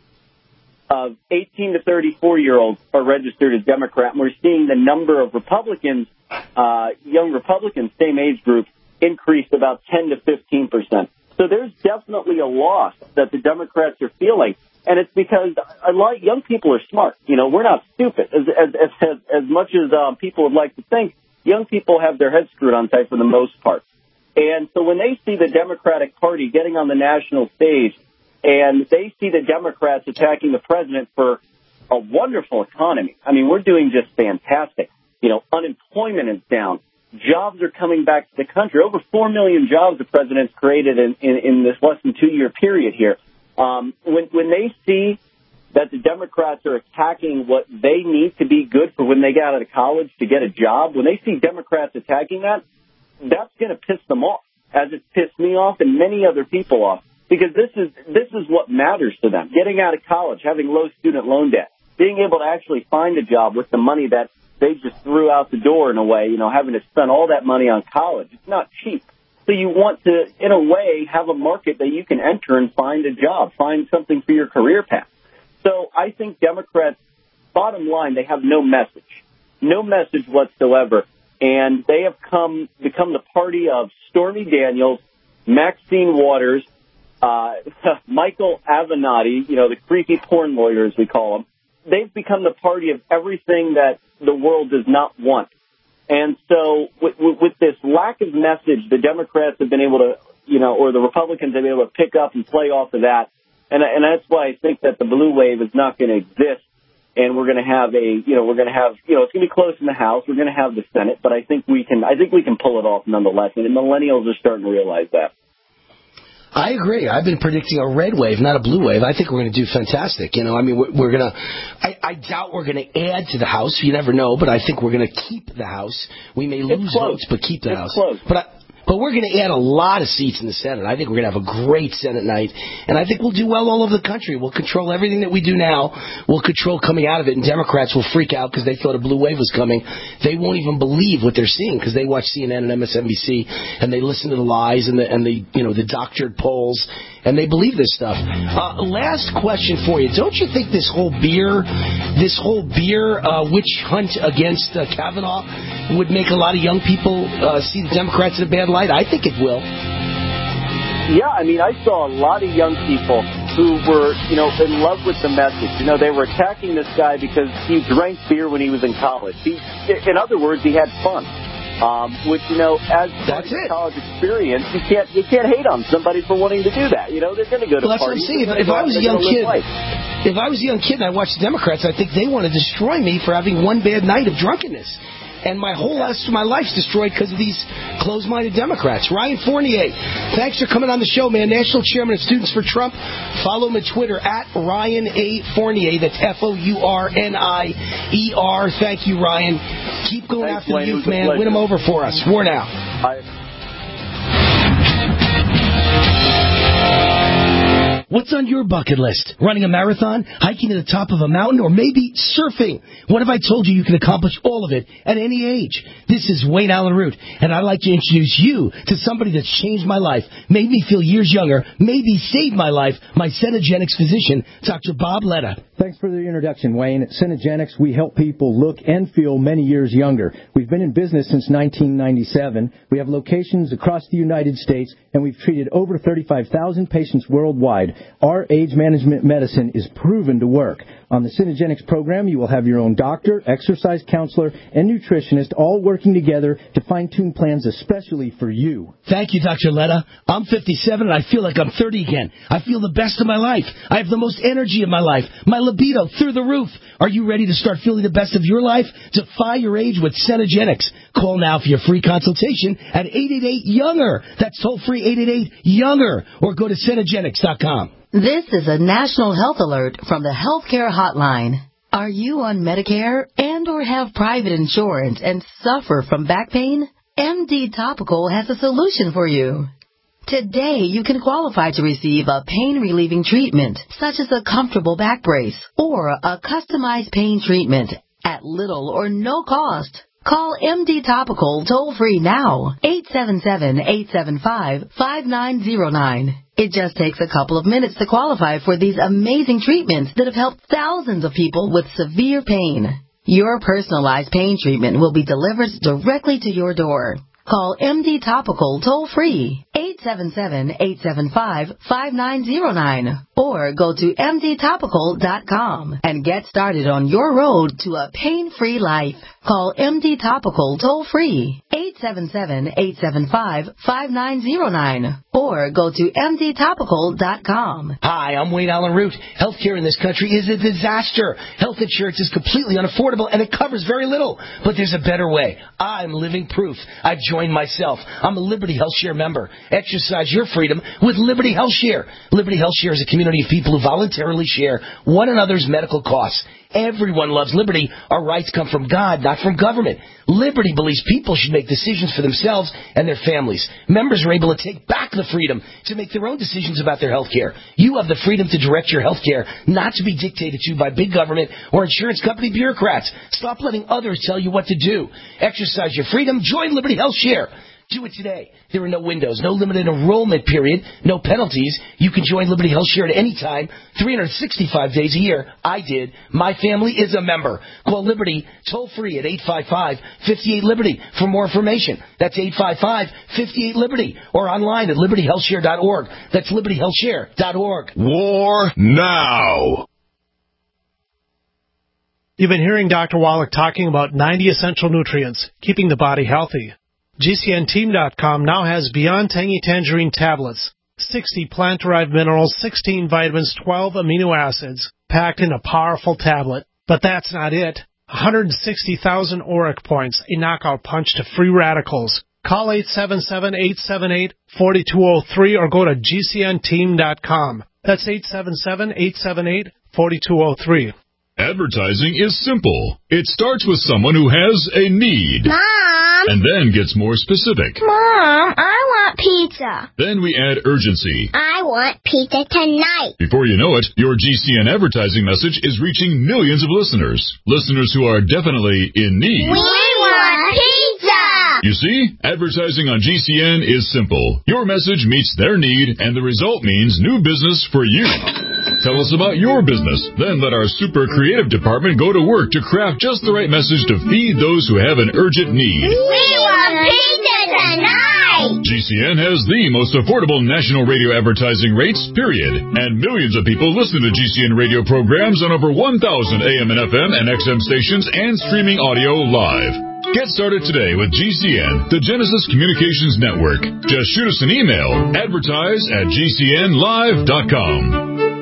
of eighteen to thirty-four-year-olds are registered as Democrat. And we're seeing the number of Republicans, uh, young Republicans, same age group, increase about ten to fifteen percent. So there's definitely a loss that the Democrats are feeling. And it's because a lot of young people are smart. You know, we're not stupid. As, as, as, as much as um, people would like to think, young people have their heads screwed on tight for the most part. And so when they see the Democratic Party getting on the national stage and they see the Democrats attacking the president for a wonderful economy, I mean, we're doing just fantastic. You know, unemployment is down. Jobs are coming back to the country. Over four million jobs the president's created in, in, in this less than two-year period here. Um, when, when they see that the Democrats are attacking what they need to be good for when they get out of college to get a job, when they see Democrats attacking that, that's going to piss them off, as it's pissed me off and many other people off, because this is this is what matters to them. Getting out of college, having low student loan debt, being able to actually find a job with the money that they just threw out the door in a way, you know, having to spend all that money on college. It's not cheap. So you want to, in a way, have a market that you can enter and find a job, find something for your career path. So I think Democrats, bottom line, they have no message, no message whatsoever. And they have come become the party of Stormy Daniels, Maxine Waters, uh, Michael Avenatti, you know, the creepy porn lawyer, as we call them. They've become the party of everything that the world does not want. And so with, with, with this lack of message, the Democrats have been able to, you know, or the Republicans have been able to pick up and play off of that. And, and that's why I think that the blue wave is not going to exist. And we're going to have a, you know, we're going to have, you know, it's going to be close in the House. We're going to have the Senate, but I think we can, I think we can pull it off nonetheless. And the millennials are starting to realize that. I agree. I've been predicting a red wave, not a blue wave. I think we're going to do fantastic. You know, I mean, we're, we're going to, I, I doubt we're going to add to the House. You never know, but I think we're going to keep the House. We may lose votes, but keep the it's House. Close. But I, But we're going to add a lot of seats in the Senate. I think we're going to have a great Senate night. And I think we'll do well all over the country. We'll control everything that we do now. We'll control coming out of it. And Democrats will freak out because they thought a blue wave was coming. They won't even believe what they're seeing because they watch C N N and M S N B C and they listen to the lies and the, and the, you know, the doctored polls. And they believe this stuff. Uh, last question for you. Don't you think this whole beer, this whole beer uh, witch hunt against uh, Kavanaugh would make a lot of young people uh, see the Democrats in a bad light? I think it will. Yeah, I mean, I saw a lot of young people who were, you know, in love with the message. You know, they were attacking this guy because he drank beer when he was in college. He, in other words, he had fun. Um, which, you know, as part of the college experience, you can't you can't hate on somebody for wanting to do that. You know, they're going to go to well, that's parties. What I'm saying. If, if I was a young kid, if I was a young kid and I watched the Democrats, I think they want to destroy me for having one bad night of drunkenness. And my whole rest of my life's destroyed because of these closed-minded Democrats. Ryan Fournier, thanks for coming on the show, man. National Chairman of Students for Trump. Follow him on Twitter, at Ryan A. Fournier. That's F O U R N I E R. Thank you, Ryan. Keep going Thanks, after Wayne. the youth, man. Win them over for us. War now. I- What's on your bucket list? Running a marathon, hiking to the top of a mountain, or maybe surfing? What if I told you you can accomplish all of it at any age? This is Wayne Allen Root, and I'd like to introduce you to somebody that's changed my life, made me feel years younger, maybe saved my life, my Cenegenics physician, Doctor Bob Letta. Thanks for the introduction, Wayne. At Cenegenics, we help people look and feel many years younger. We've been in business since nineteen ninety-seven. We have locations across the United States, and we've treated over thirty-five thousand patients worldwide. Our age management medicine is proven to work. On the Cenegenics program, you will have your own doctor, exercise counselor, and nutritionist all working together to fine-tune plans especially for you. Thank you, Doctor Letta. I'm fifty-seven and I feel like I'm thirty again. I feel the best of my life. I have the most energy of my life. My libido through the roof. Are you ready to start feeling the best of your life? Defy your age with Cenegenics. Call now for your free consultation at eight eight eight, younger. That's toll-free eight eight eight, younger. Or go to Cenegenics dot com. This is a national health alert from the Healthcare Hotline. Are you on Medicare and or have private insurance and suffer from back pain? M D Topical has a solution for you. Today, you can qualify to receive a pain-relieving treatment, such as a comfortable back brace or a customized pain treatment at little or no cost. Call M D Topical toll-free now, eight seven seven, eight seven five, five nine zero nine. It just takes a couple of minutes to qualify for these amazing treatments that have helped thousands of people with severe pain. Your personalized pain treatment will be delivered directly to your door. Call M D Topical toll-free, eight seven seven, eight seven five, five nine zero nine, or go to M D topical dot com and get started on your road to a pain-free life. Call M D Topical toll-free, eight seven seven, eight seven five, five nine zero nine, or go to M D topical dot com. Hi, I'm Wayne Allen Root. Healthcare in this country is a disaster. Health insurance is completely unaffordable, and it covers very little. But there's a better way. I'm living proof. I've joined myself. I'm a Liberty Health Share member. Exercise your freedom with Liberty Health Share. Liberty Health Share is a community of people who voluntarily share one another's medical costs. Everyone loves liberty. Our rights come from God, not from government. Liberty believes people should make decisions for themselves and their families. Members are able to take back the freedom to make their own decisions about their health care. You have the freedom to direct your health care, not to be dictated to by big government or insurance company bureaucrats. Stop letting others tell you what to do. Exercise your freedom. Join Liberty Health Share. Do it today. There are no windows, no limited enrollment period, no penalties. You can join Liberty Health Share at any time, three hundred sixty-five days a year. I did. My family is a member. Call Liberty toll-free at eight five five, five eight, Liberty for more information. That's eight five five, five eight, Liberty, or online at liberty health share dot org. That's liberty health share dot org. War now. You've been hearing Doctor Wallach talking about ninety essential nutrients, keeping the body healthy. G C N team dot com now has Beyond Tangy Tangerine tablets, sixty plant-derived minerals, sixteen vitamins, twelve amino acids, packed in a powerful tablet. But that's not it. one hundred sixty thousand auric points, a knockout punch to free radicals. Call eight seven seven, eight seven eight, four two zero three or go to G C N team dot com. That's eight seven seven, eight seven eight, four two zero three. Advertising is simple. It starts with someone who has a need. Mom! And then gets more specific. Mom, I want pizza. Then we add urgency. I want pizza tonight. Before you know it, your G C N advertising message is reaching millions of listeners. Listeners who are definitely in need. We want pizza! You see, advertising on G C N is simple. Your message meets their need, and the result means new business for you. Tell us about your business. Then let our super creative department go to work to craft just the right message to feed those who have an urgent need. We want pizza tonight! G C N has the most affordable national radio advertising rates, period. And millions of people listen to G C N radio programs on over one thousand A M and F M and X M stations and streaming audio live. Get started today with G C N, the Genesis Communications Network. Just shoot us an email, advertise at G C N live dot com.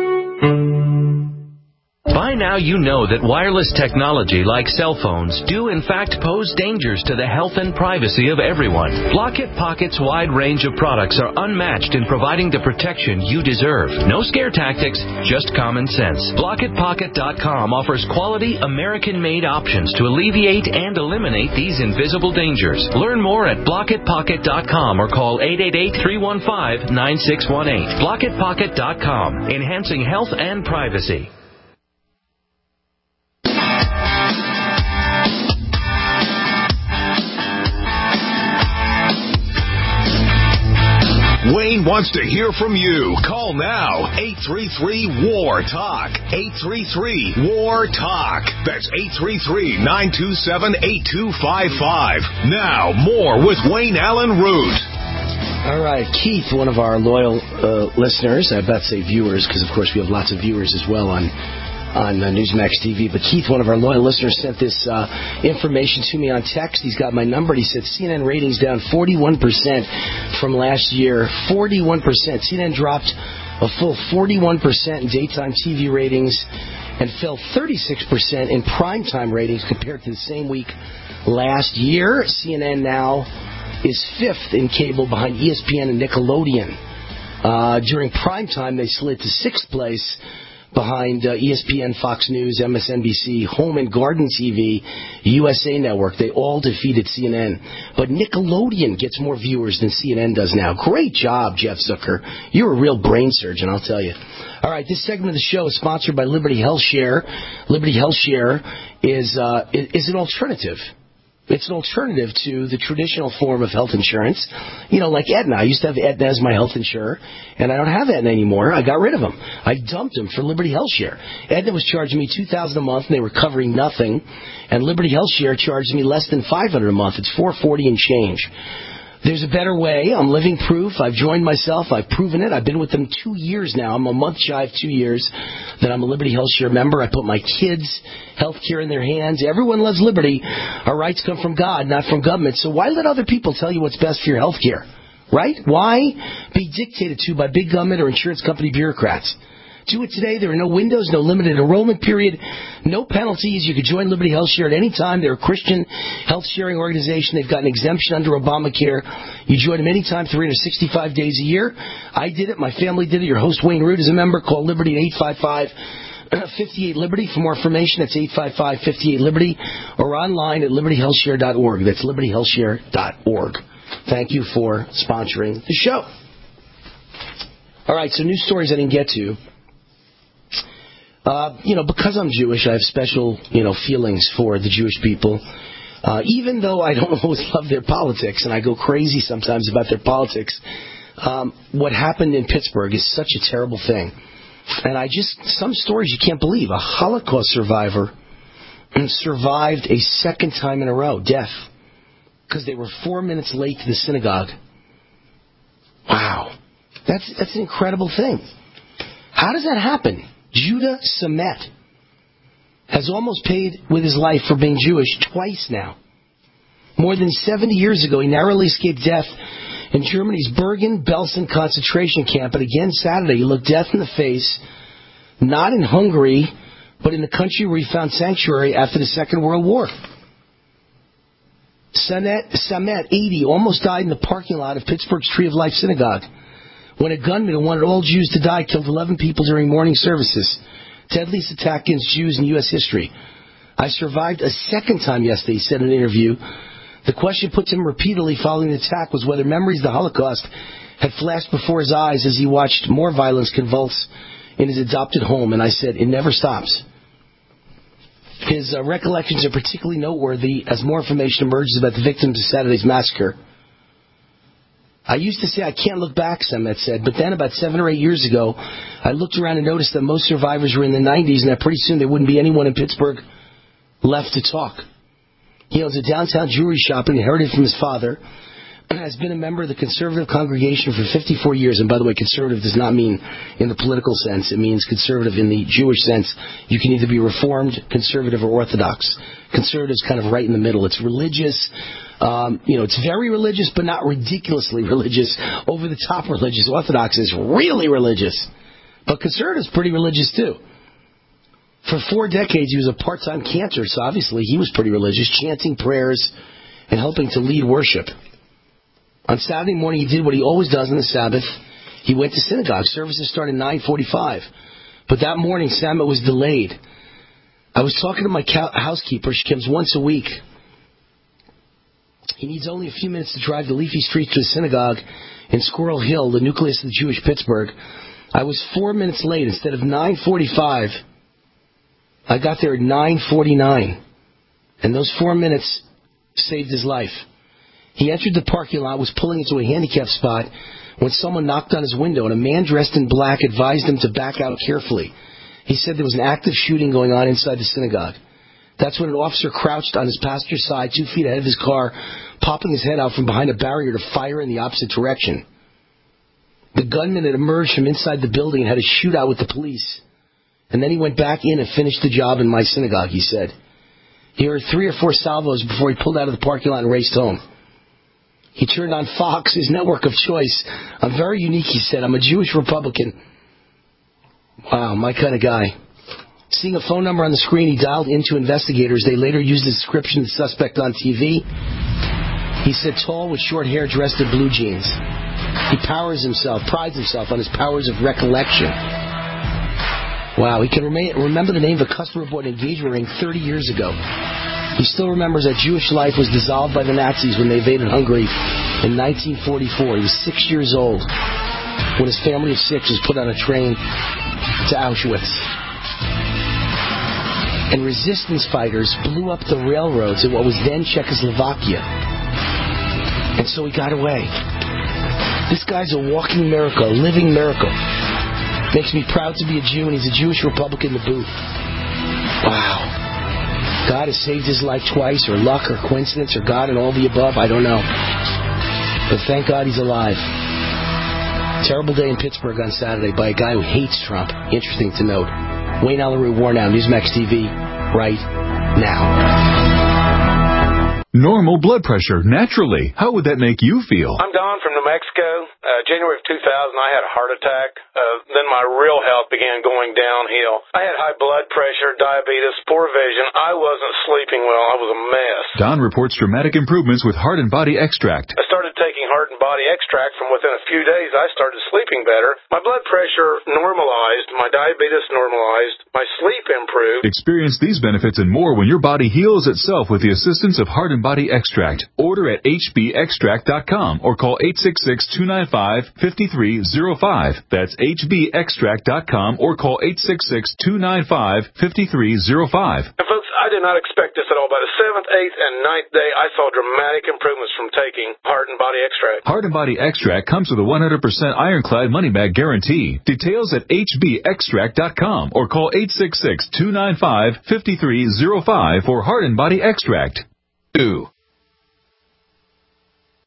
By now you know that wireless technology like cell phones do in fact pose dangers to the health and privacy of everyone. Blockit Pocket's wide range of products are unmatched in providing the protection you deserve. No scare tactics, just common sense. Blockit Pocket dot com offers quality American-made options to alleviate and eliminate these invisible dangers. Learn more at Blockit Pocket dot com or call eight eight eight, three one five, nine six one eight. Blockit Pocket dot com, enhancing health and privacy. Wayne wants to hear from you. Call now. eight three three, W A R, TALK. eight three three, W A R, TALK. That's eight three three, nine two seven, eight two five five. Now, more with Wayne Allen Root. All right, Keith, one of our loyal uh, listeners, I about to say viewers, because, of course, we have lots of viewers as well on on uh, Newsmax T V. But Keith, one of our loyal listeners, sent this uh, information to me on text. He's got my number. He said C N N ratings down forty-one percent from last year. forty-one percent. C N N dropped a full forty-one percent in daytime T V ratings and fell thirty-six percent in primetime ratings compared to the same week last year. C N N now is fifth in cable behind E S P N and Nickelodeon. Uh, during primetime, they slid to sixth place behind uh, E S P N, Fox News, M S N B C, Home and Garden T V, U S A Network. They all defeated C N N. But Nickelodeon gets more viewers than C N N does now. Great job, Jeff Zucker. You're a real brain surgeon, I'll tell you. All right, this segment of the show is sponsored by Liberty Health Share. Liberty Health Share is uh, is an alternative. It's an alternative to the traditional form of health insurance. You know, like Aetna. I used to have Aetna as my health insurer, and I don't have Aetna anymore. I got rid of them. I dumped them for Liberty Health Share. Aetna was charging me two thousand dollars a month, and they were covering nothing. And Liberty Health Share charged me less than five hundred dollars a month. It's four hundred forty dollars and change. There's a better way. I'm living proof. I've joined myself. I've proven it. I've been with them two years now. I'm a month shy of two years that I'm a Liberty Health Share member. I put my kids' health care in their hands. Everyone loves Liberty. Our rights come from God, not from government. So why let other people tell you what's best for your health care? Right? Why be dictated to by big government or insurance company bureaucrats? Do it today. There are no windows, no limited enrollment period, no penalties. You could join Liberty Health Share at any time. They're a Christian health sharing organization. They've got an exemption under Obamacare. You join them anytime, three hundred sixty-five days a year. I did it. My family did it. Your host, Wayne Root, is a member. Call Liberty at eight five five, five eight Liberty. For more information, that's eight five five, five eight Liberty, or online at liberty health share dot org. That's liberty health share dot org. Thank you for sponsoring the show. All right, so news stories I didn't get to. Uh, you know, because I'm Jewish, I have special, you know, feelings for the Jewish people. Uh, even though I don't always love their politics, and I go crazy sometimes about their politics, um, what happened in Pittsburgh is such a terrible thing. And I just, some stories you can't believe. A Holocaust survivor survived a second time in a row, death, because they were four minutes late to the synagogue. Wow. That's, that's an incredible thing. How does that happen? Judah Samet has almost paid with his life for being Jewish twice now. More than seventy years ago, he narrowly escaped death in Germany's Bergen-Belsen concentration camp. But again, Saturday, he looked death in the face, not in Hungary, but in the country where he found sanctuary after the Second World War. Samet, Samet, eighty, almost died in the parking lot of Pittsburgh's Tree of Life Synagogue when a gunman who wanted all Jews to die killed eleven people during morning services. Deadliest attack against Jews in U S history. I survived a second time yesterday, he said in an interview. The question put to him repeatedly following the attack was whether memories of the Holocaust had flashed before his eyes as he watched more violence convulse in his adopted home. And I said, it never stops. His uh, recollections are particularly noteworthy as more information emerges about the victims of Saturday's massacre. I used to say I can't look back, Samet said, but then about seven or eight years ago, I looked around and noticed that most survivors were in the nineties and that pretty soon there wouldn't be anyone in Pittsburgh left to talk. He owns a downtown jewelry shop inherited from his father and has been a member of the conservative congregation for fifty-four years. And by the way, conservative does not mean in the political sense. It means conservative in the Jewish sense. You can either be Reformed, conservative, or Orthodox. Conservative is kind of right in the middle. It's religious. Um, you know, it's very religious, but not ridiculously religious, over-the-top religious. Orthodox is really religious. But conservative is pretty religious, too. For four decades, he was a part-time cantor, so obviously he was pretty religious, chanting prayers and helping to lead worship. On Saturday morning, he did what he always does on the Sabbath. He went to synagogue. Services started at nine forty-five. But that morning, Samet was delayed. I was talking to my housekeeper. She comes once a week. He needs only a few minutes to drive the leafy streets to the synagogue in Squirrel Hill, the nucleus of the Jewish Pittsburgh. I was four minutes late. Instead of nine forty-five, I got there at nine forty-nine. And those four minutes saved his life. He entered the parking lot, was pulling into a handicapped spot, when someone knocked on his window, and a man dressed in black advised him to back out carefully. He said there was an active shooting going on inside the synagogue. That's when an officer crouched on his passenger's side, two feet ahead of his car, popping his head out from behind a barrier to fire in the opposite direction. The gunman had emerged from inside the building and had a shootout with the police. And then he went back in and finished the job in my synagogue, he said. He heard three or four salvos before he pulled out of the parking lot and raced home. He turned on Fox, his network of choice. I'm very unique, he said. I'm a Jewish Republican. Wow, my kind of guy. Seeing a phone number on the screen, he dialed into investigators. They later used the description of the suspect on T V. He said tall with short hair, dressed in blue jeans. He powers himself, prides himself on his powers of recollection. Wow, he can remain, remember the name of a customer bought an engagement ring thirty years ago. He still remembers that Jewish life was dissolved by the Nazis when they invaded Hungary in nineteen forty-four. He was six years old when his family of six was put on a train to Auschwitz. And resistance fighters blew up the railroads in what was then Czechoslovakia. And so he got away. This guy's a walking miracle, a living miracle. Makes me proud to be a Jew, and he's a Jewish Republican in the booth. Wow. God has saved his life twice, or luck, or coincidence, or God, and all the above. I don't know. But thank God he's alive. Terrible day in Pittsburgh on Saturday by a guy who hates Trump. Interesting to note. Wayne Allyn Root, War Now, Newsmax T V, right now. Normal blood pressure, naturally. How would that make you feel? I'm Don from New Mexico. Uh, January of two thousand, I had a heart attack. Uh, then my real health began going downhill. I had high blood pressure, diabetes, poor vision. I wasn't sleeping well. I was a mess. Don reports dramatic improvements with Heart and Body Extract. I started taking Heart and Body Extract. From within a few days, I started sleeping better. My blood pressure normalized. My diabetes normalized. My sleep improved. Experience these benefits and more when your body heals itself with the assistance of Heart and Body Extract. Order at H B extract dot com or call eight six six, two nine five, five three zero five. That's H B extract dot com or call eight six six, two nine five, five three zero five. And folks, I did not expect this at all. By the seventh, eighth, and ninth day, I saw dramatic improvements from taking Heart and Body Extract. Heart and Body Extract comes with a one hundred percent ironclad money-back guarantee. Details at H B extract dot com or call eight six six, two nine five, five three zero five for Heart and Body Extract. Ooh.